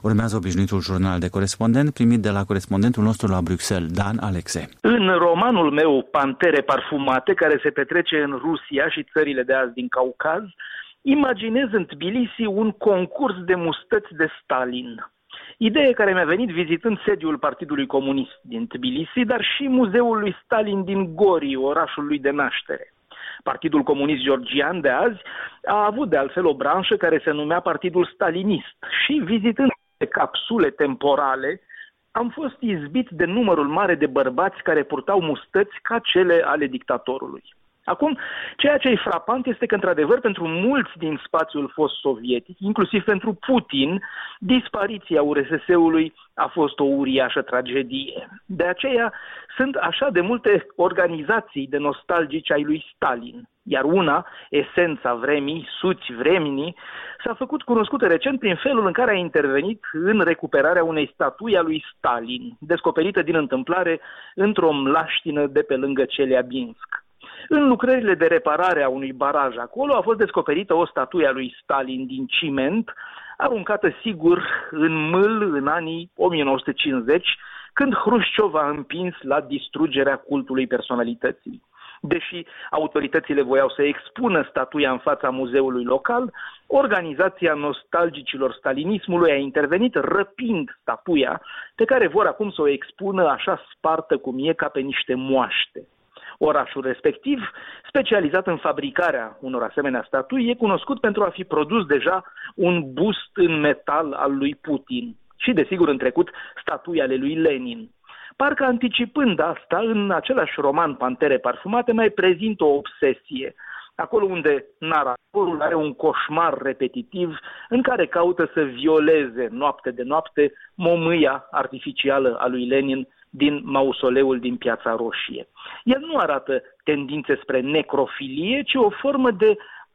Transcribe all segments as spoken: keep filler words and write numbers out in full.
Urmează obișnuitul jurnal de corespondent primit de la corespondentul nostru la Bruxelles, Dan Alexe. În romanul meu Pantere parfumate, care se petrece în Rusia și țările de azi din Caucaz, imaginez în Tbilisi un concurs de mustăți de Stalin. Idee care mi-a venit vizitând sediul Partidului Comunist din Tbilisi, dar și muzeul lui Stalin din Gori, orașul lui de naștere. Partidul Comunist Georgian de azi a avut de altfel o branșă care se numea Partidul Stalinist și, vizitând capsule temporale, am fost izbit de numărul mare de bărbați care purtau mustăți ca cele ale dictatorului. Acum, ceea ce e frapant este că, într-adevăr, pentru mulți din spațiul fost sovietic, inclusiv pentru Putin, dispariția U R S S-ului a fost o uriașă tragedie. De aceea sunt așa de multe organizații de nostalgici ai lui Stalin, iar una, Esența Vremii, Suți Vremii, s-a făcut cunoscută recent prin felul în care a intervenit în recuperarea unei statui a lui Stalin, descoperită din întâmplare într-o mlaștină de pe lângă Celiabinsk. În lucrările de reparare a unui baraj acolo a fost descoperită o statuie a lui Stalin din ciment, aruncată sigur în mâl în anii o mie nouă sute cincizeci, când Hrușciov a împins la distrugerea cultului personalității. Deși autoritățile voiau să expună statuia în fața muzeului local, organizația nostalgicilor stalinismului a intervenit răpind statuia, pe care vor acum să o expună așa spartă cum e, ca pe niște moaște. Orașul respectiv, specializat în fabricarea unor asemenea statui, e cunoscut pentru a fi produs deja un bust în metal al lui Putin și, desigur, în trecut, statui ale lui Lenin. Parcă anticipând asta, în același roman Pantere parfumate mai prezintă o obsesie, acolo unde naratorul are un coșmar repetitiv în care caută să violeze noapte de noapte momâia artificială a lui Lenin din mausoleul din Piața Roșie. El nu arată tendințe spre necrofilie, ci o formă de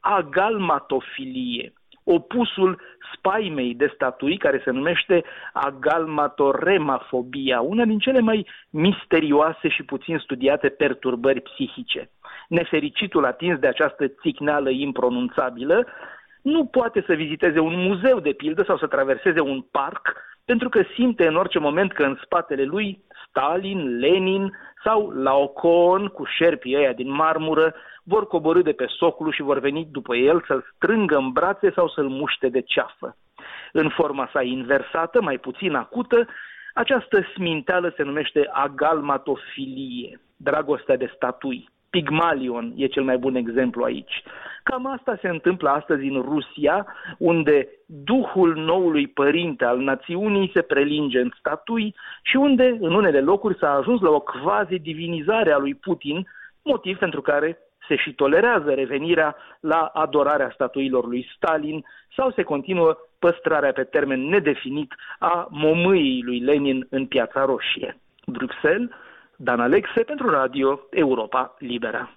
agalmatofilie, opusul spaimei de statui care se numește agalmatoremafobia, una din cele mai misterioase și puțin studiate perturbări psihice. Nefericitul atins de această țicneală impronunțabilă nu poate să viziteze un muzeu, de pildă, sau să traverseze un parc, pentru că simte în orice moment că în spatele lui Stalin, Lenin sau Laocoon, cu șerpii ăia din marmură, vor coborî de pe soclu și vor veni după el să-l strângă în brațe sau să-l muște de ceafă. În forma sa inversată, mai puțin acută, această sminteală se numește agalmatofilie, dragostea de statui. Pygmalion e cel mai bun exemplu aici. Cam asta se întâmplă astăzi în Rusia, unde duhul noului părinte al națiunii se prelinge în statui și unde, în unele locuri, s-a ajuns la o quasi-divinizare a lui Putin, motiv pentru care se și tolerează revenirea la adorarea statuilor lui Stalin sau se continuă păstrarea pe termen nedefinit a momâiei lui Lenin în Piața Roșie. Bruxelles, Dan Alexe pentru Radio Europa Liberă.